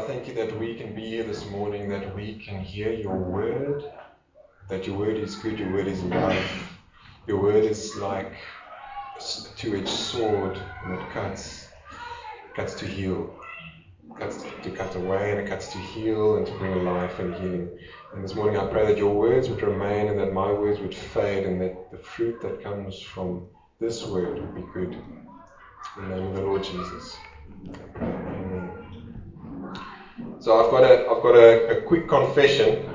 thank you that we can be here this morning, that we can hear your word, that your word is good, your word is life. Your word is like a two-edged sword, and it cuts to heal, cuts to cut away, and it cuts to heal and to bring life and healing. And this morning I pray that your words would remain and that my words would fade, and that the fruit that comes from this word would be good. In the name of the Lord Jesus. Amen. So I've got a quick confession.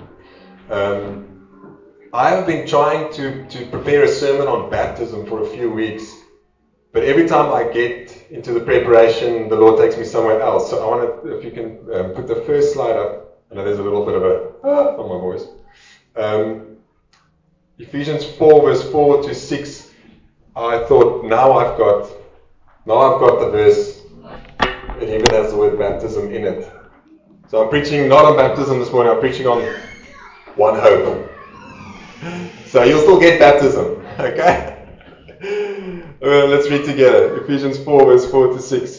I have been trying to prepare a sermon on baptism for a few weeks, but every time I get into the preparation, the Lord takes me somewhere else. So I want to, if you can put the first slide up. I know there's a little bit of a on my voice. Ephesians 4 verse 4 to 6. I thought now I've got the verse. It even has the word baptism in it. So I'm preaching not on baptism this morning, I'm preaching on one hope. So you'll still get baptism, okay? Let's read together. Ephesians 4 verse 4 to 6.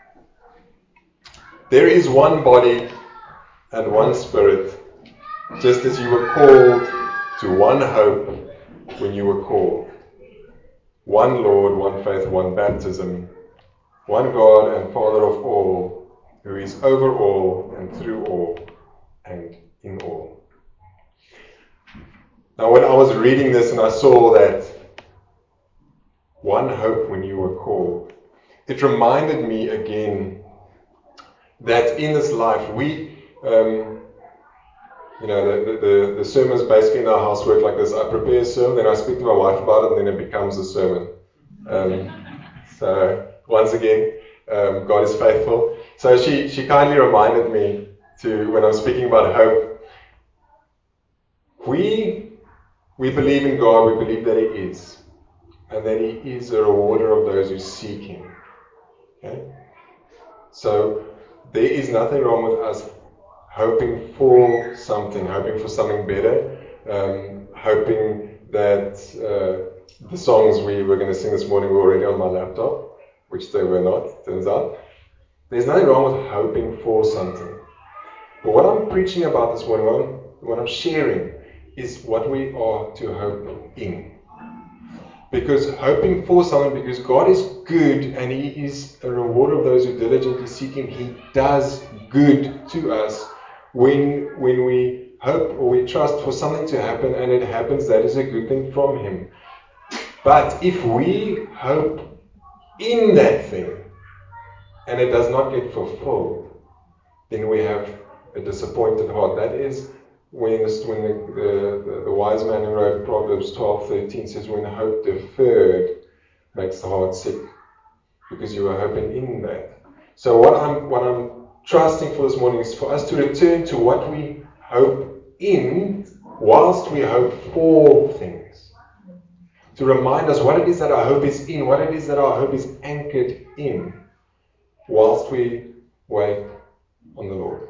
There is one body and one spirit, just as you were called to one hope when you were called. One Lord, one faith, one baptism, one God and Father of all, who is over all and through all and in all. Now when I was reading this and I saw that one hope when you were called, it reminded me again that in this life we, the sermons basically in our house work like this. I prepare a sermon, then I speak to my wife about it, and then it becomes a sermon. So once again, God is faithful. So she kindly reminded me when I was speaking about hope. We believe in God, we believe that He is, and that He is a rewarder of those who seek Him. Okay? So there is nothing wrong with us hoping for something better, hoping that the songs we were going to sing this morning were already on my laptop, which they were not, turns out. There's nothing wrong with hoping for something. But what I'm preaching about this morning, what I'm sharing, is what we are to hope in. Because hoping for something, because God is good and He is a rewarder of those who diligently seek Him. He does good to us when we hope or we trust for something to happen and it happens. That is a good thing from Him. But if we hope in that thing and it does not get fulfilled, then we have a disappointed heart. That is when the wise man who wrote Proverbs 12:13 says, when hope deferred makes the heart sick, because you are hoping in that. So what I'm trusting for this morning is for us to return to what we hope in whilst we hope for things. To remind us what it is that our hope is in, what it is that our hope is anchored in, whilst we wait on the Lord.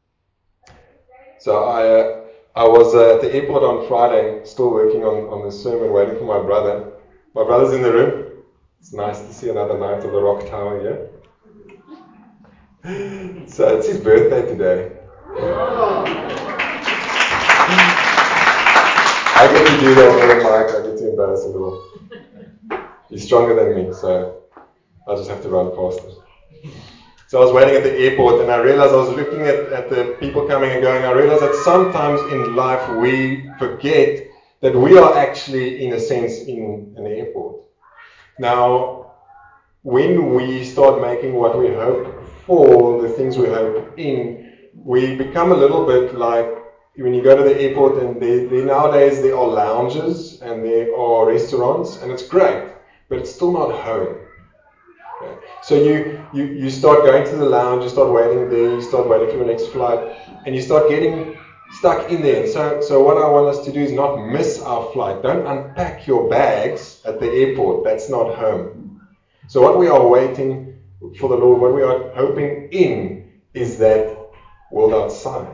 So I was at the airport on Friday, still working on this sermon, waiting for my brother. My brother's in the room. It's nice to see another night of the Rock Tower here. So it's his birthday today. I get to do that with Mike. I get to embarrass him a little. He's stronger than me, so I'll just have to run faster. So I was waiting at the airport and I realized, I was looking at the people coming and going, I realized that sometimes in life we forget that we are actually, in a sense, in an airport. Now, when we start making what we hope for, the things we hope in, we become a little bit like when you go to the airport and nowadays there are lounges and there are restaurants, and it's great, but it's still not home. Okay. So you start going to the lounge, you start waiting there, you start waiting for your next flight, and you start getting stuck in there. And so what I want us to do is not miss our flight. Don't unpack your bags at the airport. That's not home. So what we are waiting for the Lord, what we are hoping in, is that world outside.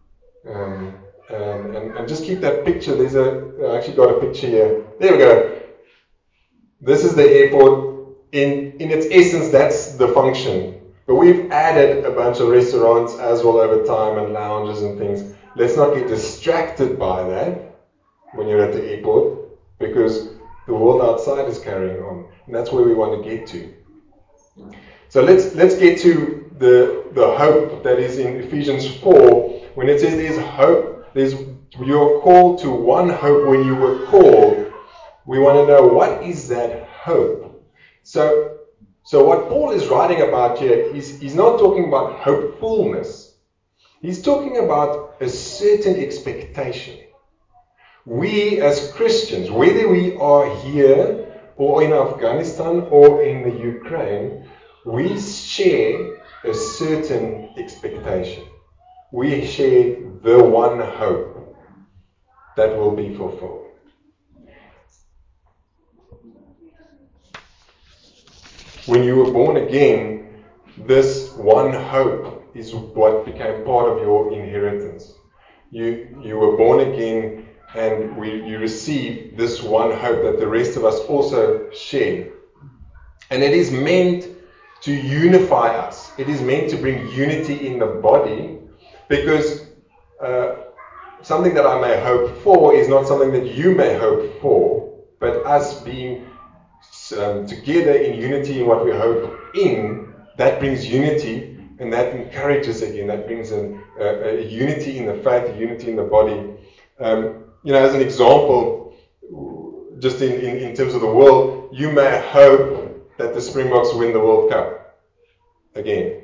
And just keep that picture. I actually got a picture here. There we go. This is the airport. In its essence, that's the function. But we've added a bunch of restaurants as well over time and lounges and things. Let's not get distracted by that when you're at the airport, because the world outside is carrying on. And that's where we want to get to. So let's get to the hope that is in Ephesians 4. When it says there's hope, you're called to one hope when you were called. We want to know, what is that hope? So what Paul is writing about here, he's not talking about hopefulness. He's talking about a certain expectation. We as Christians, whether we are here or in Afghanistan or in the Ukraine, we share a certain expectation. We share the one hope that will be fulfilled. When you were born again, this one hope is what became part of your inheritance. You were born again, and you receive this one hope that the rest of us also share. And it is meant to unify us. It is meant to bring unity in the body, because something that I may hope for is not something that you may hope for, but us being together in unity in what we hope in, that brings unity, and that encourages again, that brings a unity in the faith, a unity in the body. As an example, just in terms of the world, you may hope that the Springboks win the World Cup again.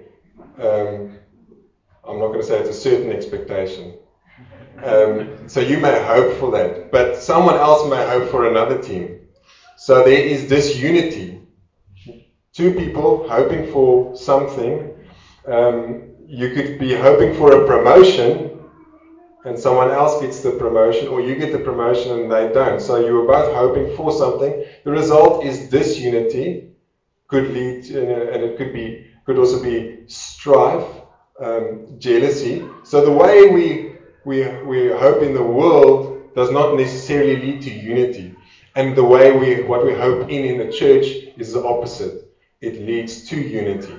I'm not going to say it's a certain expectation. So you may hope for that, but someone else may hope for another team. So there is disunity. Two people hoping for something. You could be hoping for a promotion, and someone else gets the promotion, or you get the promotion and they don't. So you were both hoping for something. The result is disunity. Could lead to, and it could also be strife, jealousy. So the way we hope in the world does not necessarily lead to unity. And the way what we hope in the church is the opposite. It leads to unity.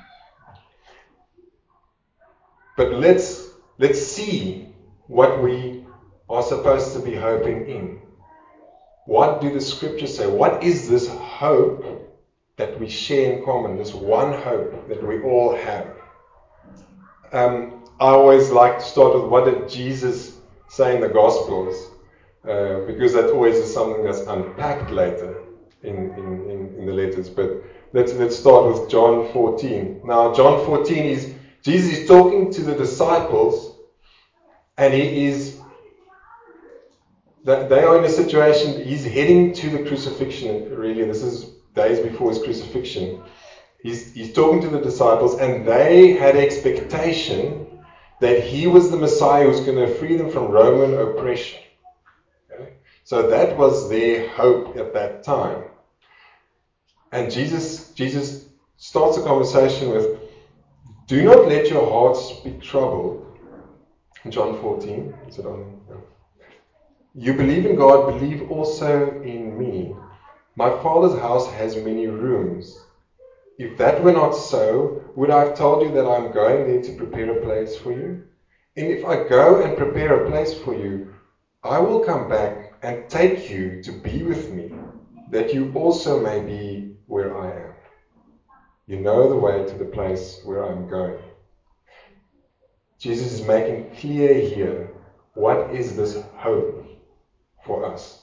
But let's see what we are supposed to be hoping in. What do the scriptures say? What is this hope that we share in common? This one hope that we all have. I always like to start with, what did Jesus say in the Gospels? Because that always is something that's unpacked later in the letters. But let's start with John 14. Now, John 14 Jesus is talking to the disciples, and they are in a situation, he's heading to the crucifixion, really. This is days before his crucifixion. He's talking to the disciples, and they had expectation that he was the Messiah who was going to free them from Roman oppression. Okay? So that was their hope at that time. And Jesus starts a conversation with, do not let your hearts be troubled. John 14, is it on? No. You believe in God, believe also in me. My Father's house has many rooms. If that were not so, would I have told you that I am going there to prepare a place for you? And if I go and prepare a place for you, I will come back and take you to be with me, that you also may be where I am. You know the way to the place where I am going. Jesus is making clear here, what is this hope for us?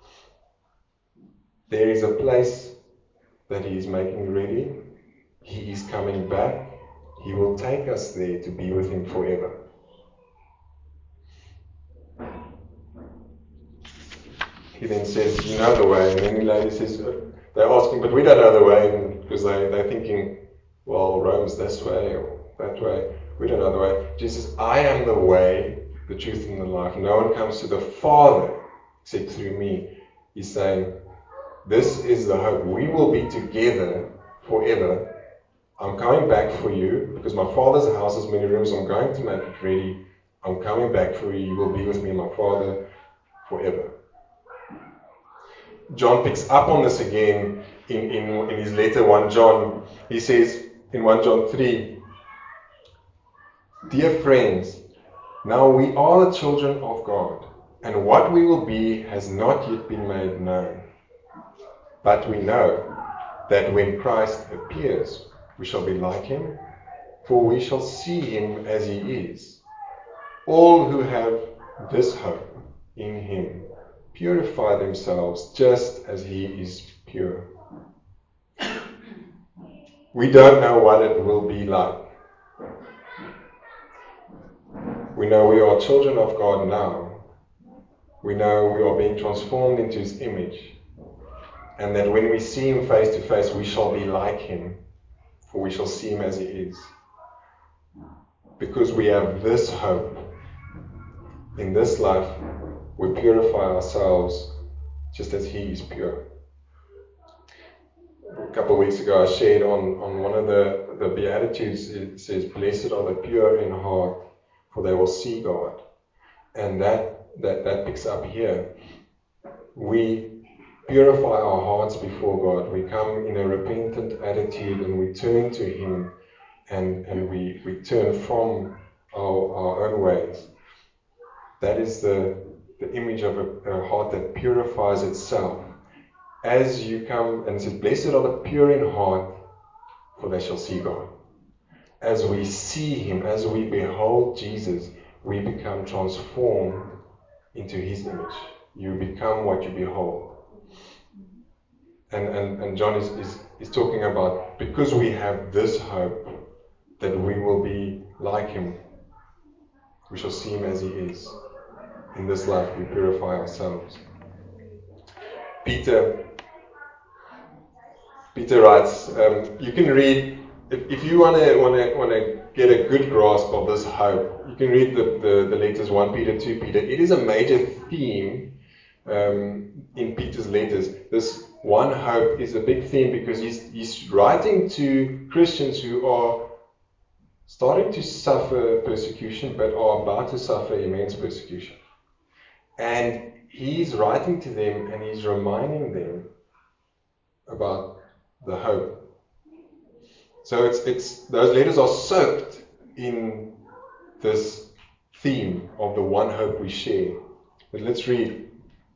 There is a place that he is making ready. He is coming back. He will take us there to be with him forever. He then says, you know the way. And then the lady says, they're asking, but we don't know the way, because they're thinking, well, Rome's this way or that way. We don't know the way. Jesus says, I am the way, the truth, and the life. No one comes to the Father except through me. He's saying, this is the hope. We will be together forever. I'm coming back for you, because my Father's house has many rooms. I'm going to make it ready. I'm coming back for you. You will be with me and my Father forever. John picks up on this again in his letter 1 John. He says, in 1 John 3, "Dear friends, now we are the children of God, and what we will be has not yet been made known. But we know that when Christ appears, we shall be like him, for we shall see him as he is. All who have this hope in him purify themselves just as he is pure." We don't know what it will be like. We know we are children of God now. We know we are being transformed into his image. And that when we see him face to face, we shall be like him, for we shall see him as he is. Because we have this hope. In this life, we purify ourselves just as he is pure. A couple of weeks ago, I shared on one of the Beatitudes, it says, "Blessed are the pure in heart, for they will see God." And that picks up here. We purify our hearts before God. We come in a repentant attitude and we turn to him and we turn from our own ways. That is the image of a heart that purifies itself. As you come, and it says, "Blessed are the pure in heart, for they shall see God." As we see him, as we behold Jesus, we become transformed into his image. You become what you behold. And John is talking about, because we have this hope that we will be like him, we shall see him as he is. In this life, we purify ourselves. Peter writes, you can read, if you want to get a good grasp of this hope, you can read the letters 1 Peter, 2 Peter. It is a major theme in Peter's letters. This one hope is a big theme because he's writing to Christians who are starting to suffer persecution, but are about to suffer immense persecution. And he's writing to them and he's reminding them about the hope. So it's those letters are soaked in this theme of the one hope we share. But let's read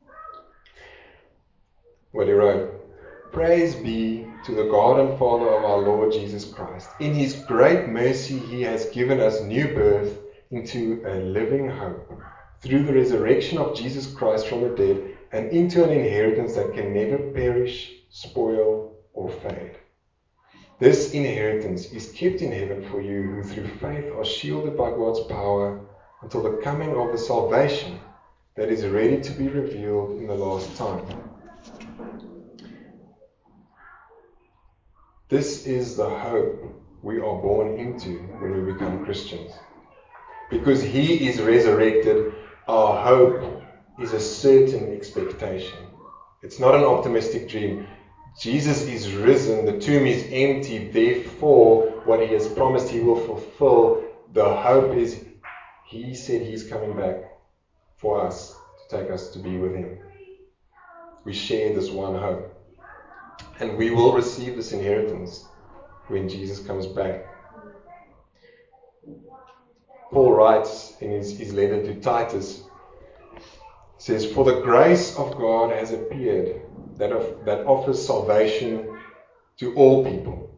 what he wrote. "Praise be to the God and Father of our Lord Jesus Christ. In his great mercy he has given us new birth into a living hope through the resurrection of Jesus Christ from the dead and into an inheritance that can never perish, spoil, or fade. This inheritance is kept in heaven for you who through faith are shielded by God's power until the coming of the salvation that is ready to be revealed in the last time." This is the hope we are born into when we become Christians. Because he is resurrected, our hope is a certain expectation. It's not an optimistic dream. Jesus is risen, the tomb is empty, therefore what he has promised he will fulfill. The hope is, he said he's coming back for us, to take us to be with him. We share this one hope. And we will receive this inheritance when Jesus comes back. Paul writes in his letter to Titus, says, "For the grace of God has appeared that offers salvation to all people.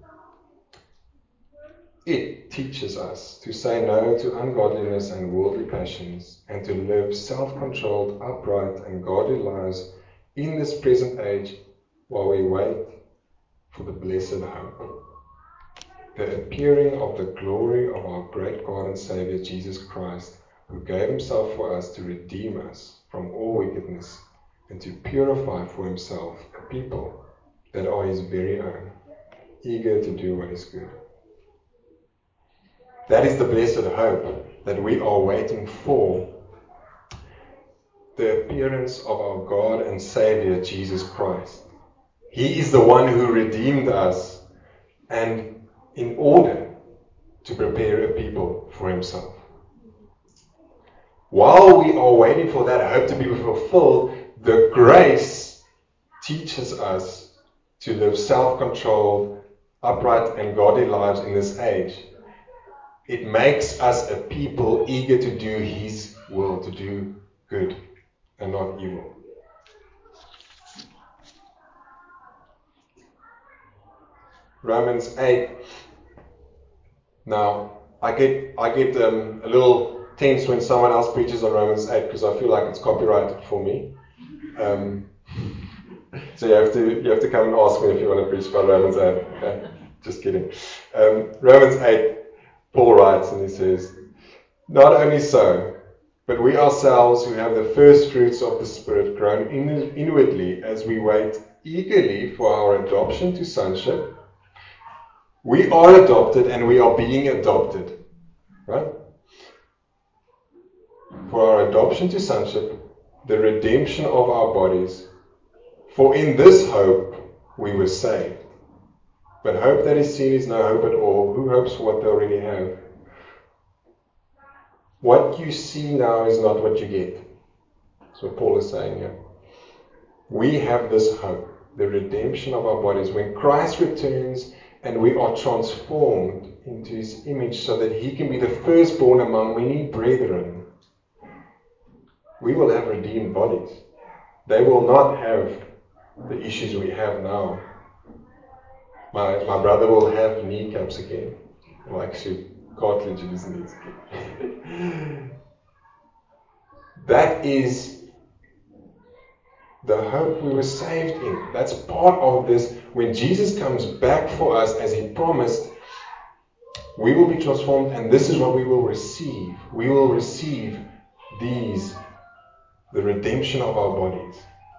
It teaches us to say no to ungodliness and worldly passions and to live self-controlled, upright and godly lives in this present age while we wait for the blessed hope, the appearing of the glory of our great God and Savior Jesus Christ, who gave himself for us to redeem us from all wickedness and to purify for himself a people that are his very own, eager to do what is good." That is the blessed hope that we are waiting for, the appearance of our God and Savior Jesus Christ. He is the one who redeemed us, and in order to prepare a people for himself. While we are waiting for that hope to be fulfilled, the grace teaches us to live self-controlled, upright and godly lives in this age, it makes us a people eager to do His will, to do good and not evil. Romans 8. Now, I get a little tense when someone else preaches on Romans 8 because I feel like it's copyrighted for me. So you have to come and ask me if you want to preach about Romans 8. Okay? Just kidding. Romans 8, Paul writes and he says, "Not only so, but we ourselves who have the first fruits of the Spirit groan inwardly as we wait eagerly for our adoption to sonship." We are adopted and we are being adopted. Right? For our adoption to sonship, the redemption of our bodies. For in this hope we were saved. But hope that is seen is no hope at all. Who hopes for what they already have? What you see now is not what you get. That's what Paul is saying here. We have this hope, the redemption of our bodies. When Christ returns and we are transformed into His image so that He can be the firstborn among many brethren, we will have redeemed bodies. They will not have the issues we have now. My brother will have kneecaps again. Well, actually, cartilage in his knees again. That is the hope we were saved in. That's part of this. When Jesus comes back for us as He promised, we will be transformed, and this is what we will receive. We will receive the redemption of our bodies.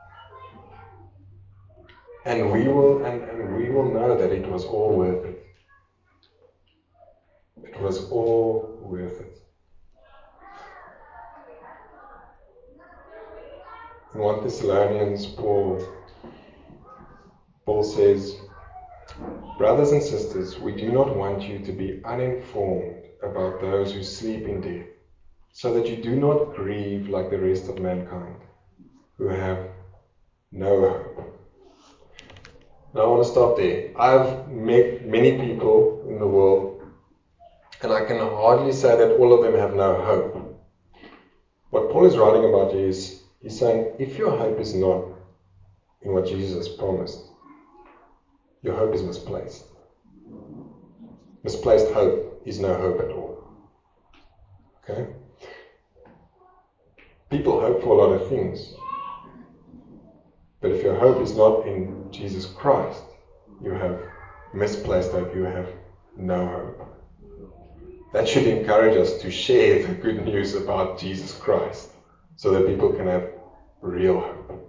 And we will know that it was all worth it. It was all worth it. In 1 Thessalonians, Paul says, "Brothers and sisters, we do not want you to be uninformed about those who sleep in death, so that you do not grieve like the rest of mankind, who have no hope." Now I want to stop there. I've met many people in the world, and I can hardly say that all of them have no hope. What Paul is writing about is, he's saying, if your hope is not in what Jesus has promised, your hope is misplaced. Misplaced hope is no hope at all. Okay? People hope for a lot of things. But if your hope is not in Jesus Christ, you have misplaced hope. You have no hope. That should encourage us to share the good news about Jesus Christ so that people can have real hope.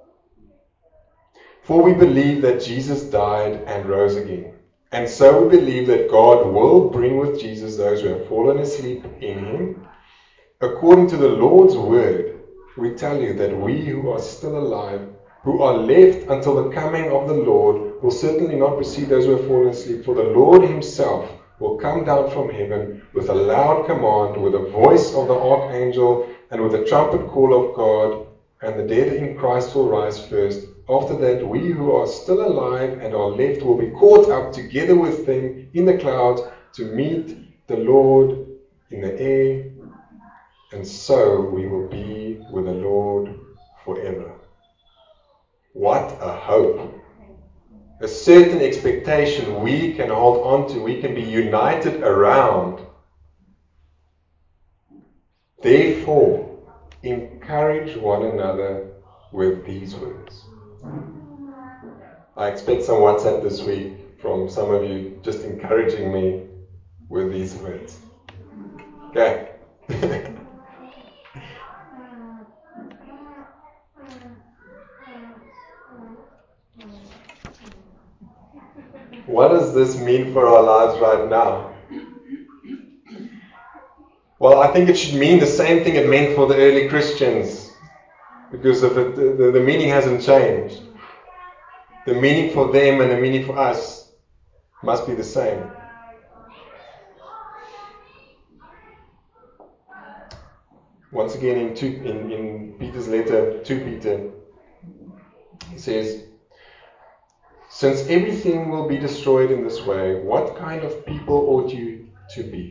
For we believe that Jesus died and rose again. And so we believe that God will bring with Jesus those who have fallen asleep in Him. According to the Lord's word, we tell you that we who are still alive, who are left until the coming of the Lord, will certainly not precede those who have fallen asleep. For the Lord Himself will come down from heaven with a loud command, with the voice of the archangel, and with the trumpet call of God, and the dead in Christ will rise first. After that, we who are still alive and are left will be caught up together with them in the clouds to meet the Lord in the air, and so we will be with the Lord forever. What a hope! A certain expectation we can hold on to, we can be united around. Therefore, encourage one another with these words. I expect some WhatsApp this week from some of you just encouraging me with these words. Okay. What does this mean for our lives right now? Well, I think it should mean the same thing it meant for the early Christians, because of the meaning hasn't changed. The meaning for them and the meaning for us must be the same. Once again, in Peter's letter to Peter, he says, Since everything will be destroyed in this way, what kind of people ought you to be?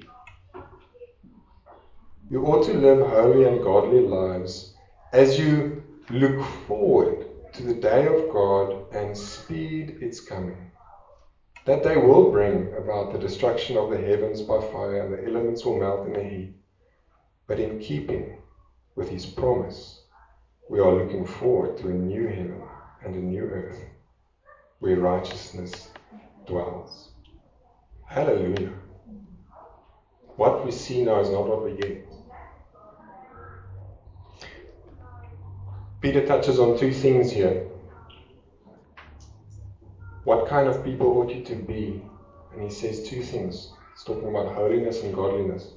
You ought to live holy and godly lives as you look forward to the day of God and speed its coming. That day will bring about the destruction of the heavens by fire, and the elements will melt in the heat. But in keeping with his promise, we are looking forward to a new heaven and a new earth where righteousness dwells. Hallelujah. What we see now is not what we get. Peter touches on two things here. What kind of people ought you to be? And he says two things. He's talking about holiness and godliness.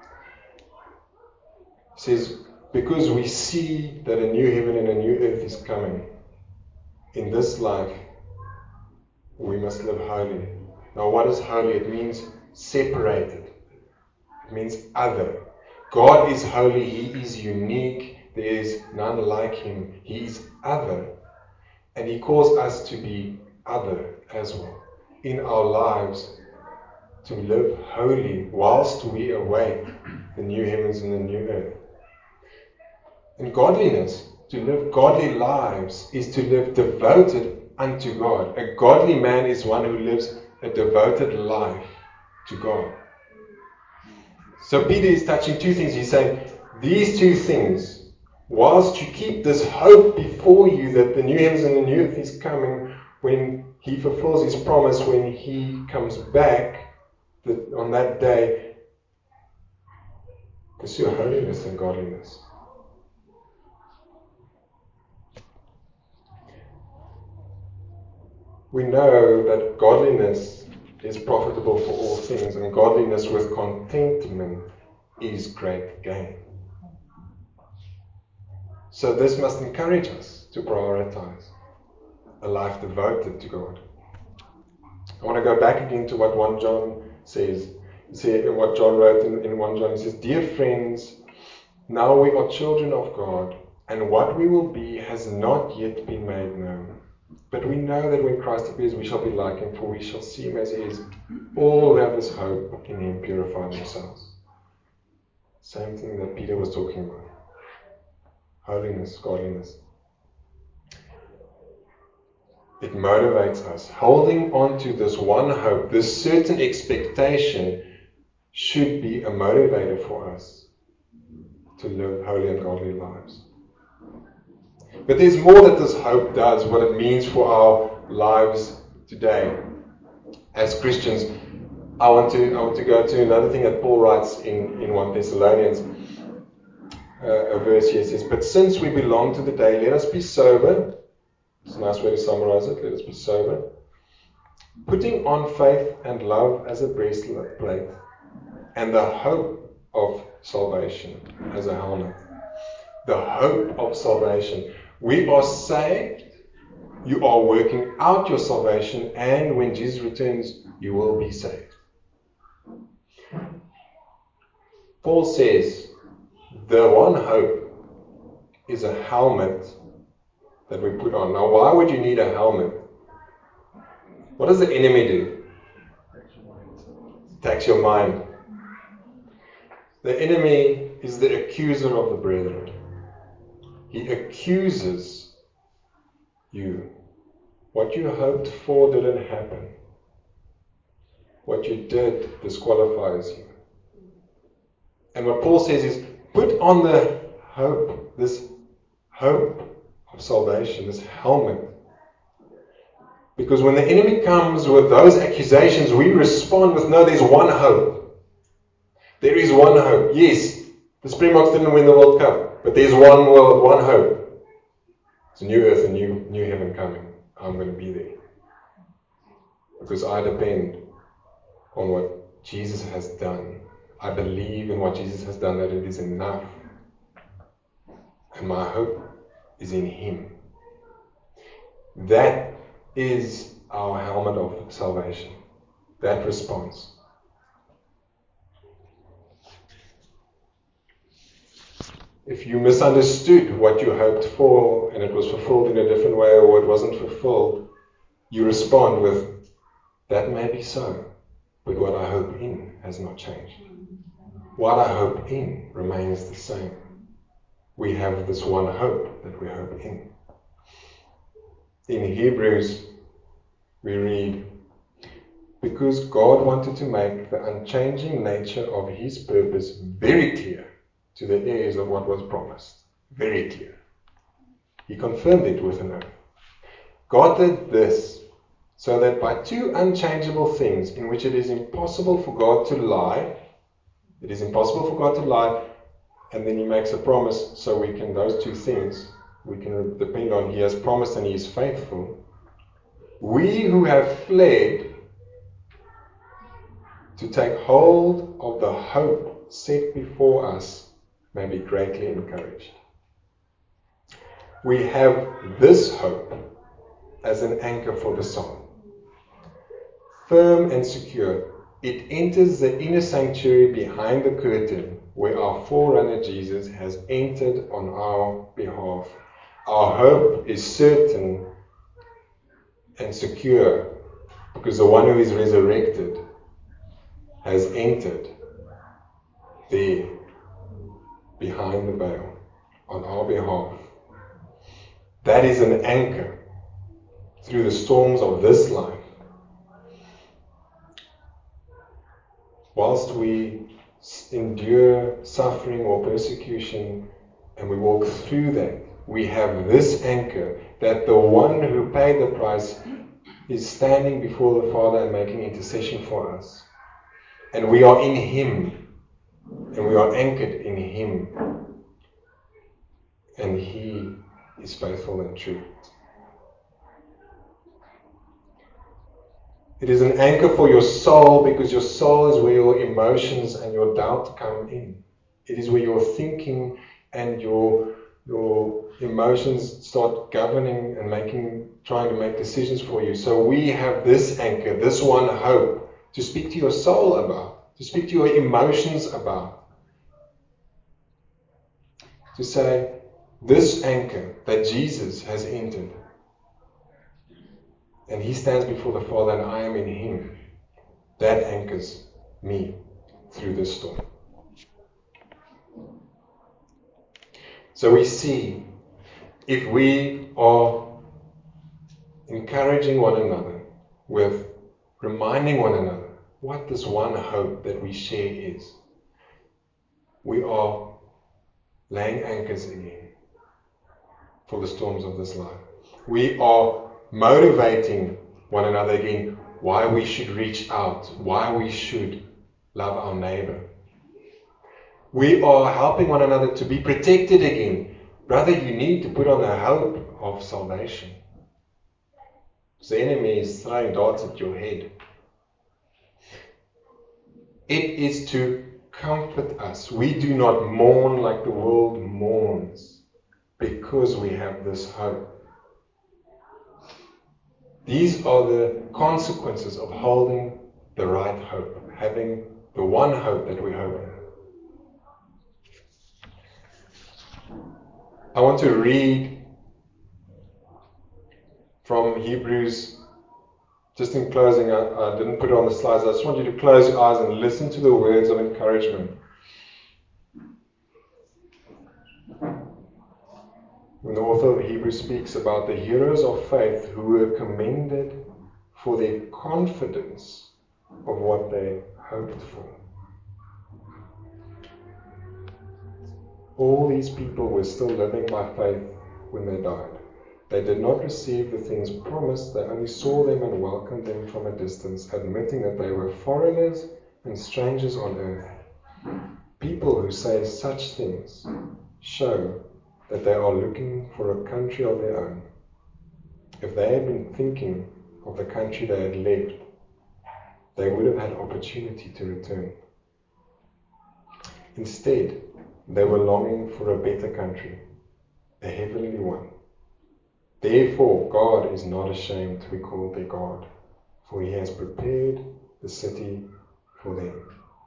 He says, because we see that a new heaven and a new earth is coming, in this life, we must live holy. Now, what is holy? It means separated. It means other. God is holy. He is unique. There is none like him. He is other. And he calls us to be other as well in our lives, to live holy whilst we await the new heavens and the new earth. And godliness, to live godly lives, is to live devoted unto God. A godly man is one who lives a devoted life to God. So Peter is touching two things. He's saying, these two things, whilst you keep this hope before you that the new heavens and the new earth is coming, when he fulfills his promise, when he comes back on that day, pursue holiness and godliness. We know that godliness is profitable for all things, and godliness with contentment is great gain. So this must encourage us to prioritize a life devoted to God. I want to go back again to what 1 John says. What John wrote in 1 John. He says, "Dear friends, now we are children of God, and what we will be has not yet been made known. But we know that when Christ appears, we shall be like him, for we shall see him as he is. All who have this hope in him purify themselves." Same thing that Peter was talking about. Holiness, godliness. It motivates us. Holding on to this one hope, this certain expectation, should be a motivator for us to live holy and godly lives. But there's more that this hope does, what it means for our lives today. As Christians, I want to go to another thing that Paul writes in 1 Thessalonians. A verse here says, "But since we belong to the day, let us be sober." It's a nice way to summarize it. Let us be sober. "Putting on faith and love as a breastplate, and the hope of salvation as a helmet." The hope of salvation. We are saved. You are working out your salvation, and when Jesus returns, you will be saved. Paul says the one hope is a helmet that we put on. Now, why would you need a helmet? What does the enemy do? Attacks your mind. The enemy is the accuser of the brethren. He accuses you. What you hoped for didn't happen. What you did disqualifies you. And what Paul says is, put on the hope, this hope of salvation, this helmet. Because when the enemy comes with those accusations, we respond with, no, there's one hope. There is one hope. Yes, the Springboks didn't win the World Cup, but there's one world, one hope. It's a new earth, a new heaven coming. I'm going to be there. Because I depend on what Jesus has done. I believe in what Jesus has done, that it is enough. And my hope is in him. That is our helmet of salvation. That response. If you misunderstood what you hoped for and it was fulfilled in a different way, or it wasn't fulfilled, you respond with, that may be so, but what I hope in has not changed. What I hope in remains the same. We have this one hope that we hope in. In Hebrews, we read, because God wanted to make the unchanging nature of his purpose very clear to the heirs of what was promised. Very clear. He confirmed it with an oath. God did this so that by two unchangeable things in which it is impossible for God to lie, and then he makes a promise, so we can, those two things, we can depend on, he has promised and he is faithful. We who have fled to take hold of the hope set before us may be greatly encouraged. We have this hope as an anchor for the soul. Firm and secure, it enters the inner sanctuary behind the curtain where our forerunner Jesus has entered on our behalf. Our hope is certain and secure because the one who is resurrected has entered there behind the veil on our behalf. That is an anchor through the storms of this life. Whilst we endure suffering or persecution and we walk through that, we have this anchor that the one who paid the price is standing before the Father and making intercession for us. And we are in him, and we are anchored in him. And he is faithful and true. It is an anchor for your soul because your soul is where your emotions and your doubt come in. It is where your thinking and your emotions start governing and trying to make decisions for you. So we have this anchor, this one hope to speak to your soul about, to speak to your emotions about. To say, this anchor that Jesus has entered, and he stands before the Father and I am in him, that anchors me through this storm. So we see, if we are encouraging one another with reminding one another what this one hope that we share is, we are laying anchors again for the storms of this life. We are motivating one another again why we should reach out, why we should love our neighbor. We are helping one another to be protected again. Brother, you need to put on the hope of salvation. The enemy is throwing darts at your head. It is to comfort us. We do not mourn like the world mourns because we have this hope. These are the consequences of holding the right hope, having the one hope that we hope in. I want to read from Hebrews. Just in closing, I didn't put it on the slides. I just want you to close your eyes and listen to the words of encouragement. When the author of Hebrews speaks about the heroes of faith who were commended for their confidence of what they hoped for. All these people were still living by faith when they died. They did not receive the things promised, they only saw them and welcomed them from a distance, admitting that they were foreigners and strangers on earth. People who say such things show that they are looking for a country of their own. If they had been thinking of the country they had left, they would have had opportunity to return. Instead, they were longing for a better country, a heavenly one. Therefore, God is not ashamed to be called their God, for he has prepared the city for them.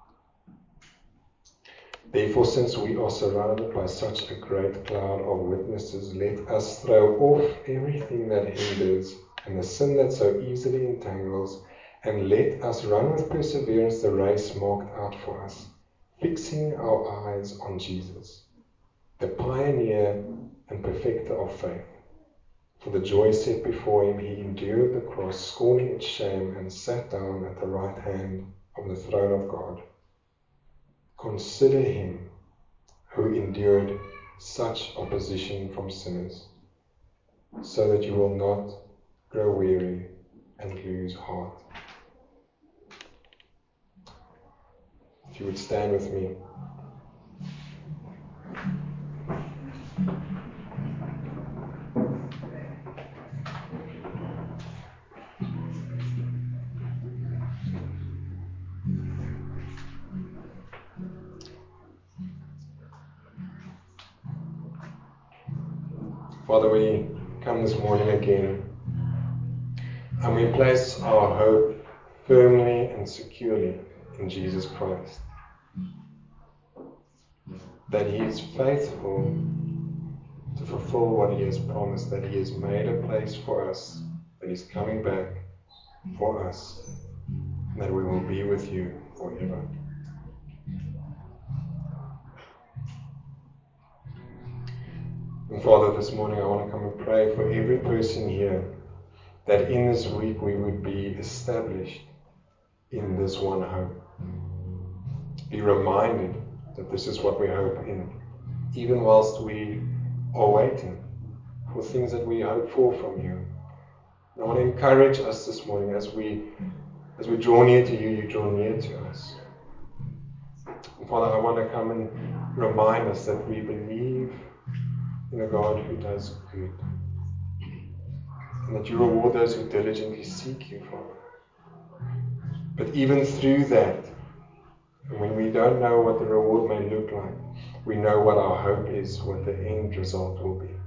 Therefore, since we are surrounded by such a great cloud of witnesses, let us throw off everything that hinders and the sin that so easily entangles, and let us run with perseverance the race marked out for us, fixing our eyes on Jesus, the pioneer and perfecter of faith. For the joy set before him, he endured the cross, scorning its shame, and sat down at the right hand of the throne of God. Consider him who endured such opposition from sinners, so that you will not grow weary and lose heart. If you would stand with me. Father, we come this morning again, and we place our hope firmly and securely in Jesus Christ, that he is faithful to fulfill what he has promised, that he has made a place for us, that he's coming back for us, and that we will be with you forever. And Father, this morning I want to come and pray for every person here, that in this week we would be established in this one hope. Be reminded that this is what we hope in, even whilst we are waiting for things that we hope for from you. And I want to encourage us this morning, as we draw near to you, you draw near to us. And Father, I want to come and remind us that we believe in a God who does good, and that you reward those who diligently seek you, Father. But even through that, when we don't know what the reward may look like, we know what our hope is, what the end result will be.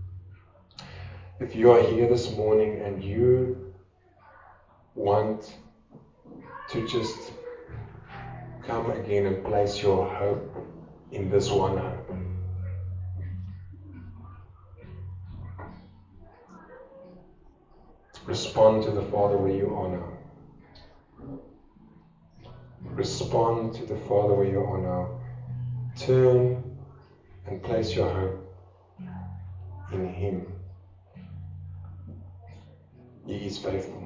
If you are here this morning and you want to just come again and place your hope in this one hope, respond to the Father where you are now. Respond to the Father where you are now. Turn and place your hope in him. He is faithful.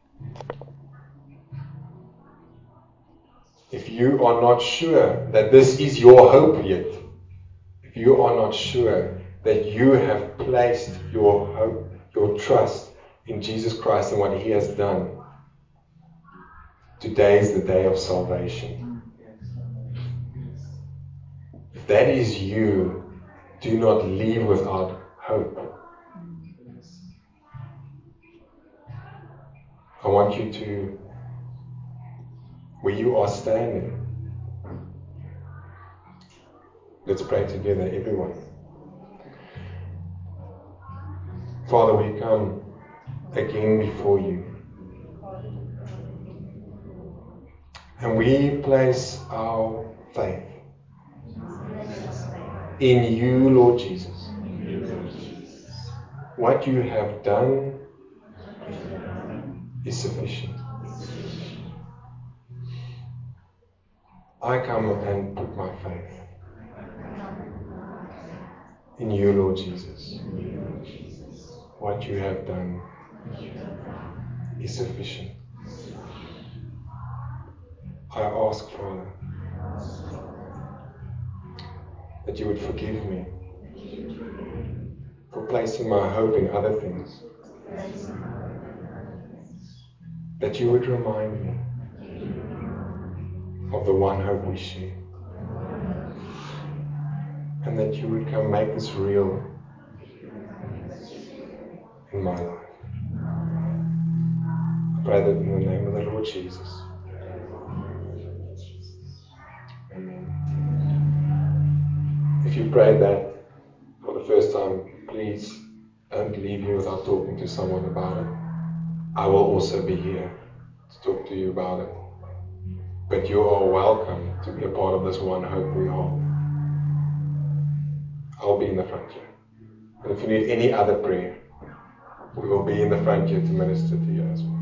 If you are not sure that this is your hope yet, if you are not sure that you have placed your hope, your trust in Jesus Christ and what he has done, today is the day of salvation. If that is you, do not leave without hope. I want you to, where you are standing, let's pray together, everyone. Father, we come again before you, and we place our faith in you, Lord Jesus. What you have done is sufficient. I come and put my faith in you, Lord Jesus. What you have done is sufficient. I ask, Father, that you would forgive me for placing my hope in other things. That you would remind me of the one hope we share. And that you would come make this real in my life. I pray that in the name of the Lord Jesus. Amen. If you prayed that for the first time, please don't leave here without talking to someone about it. I will also be here to talk to you about it. But you are welcome to be a part of this one hope we hold. I'll be in the front here. And if you need any other prayer, we will be in the front here to minister to you as well.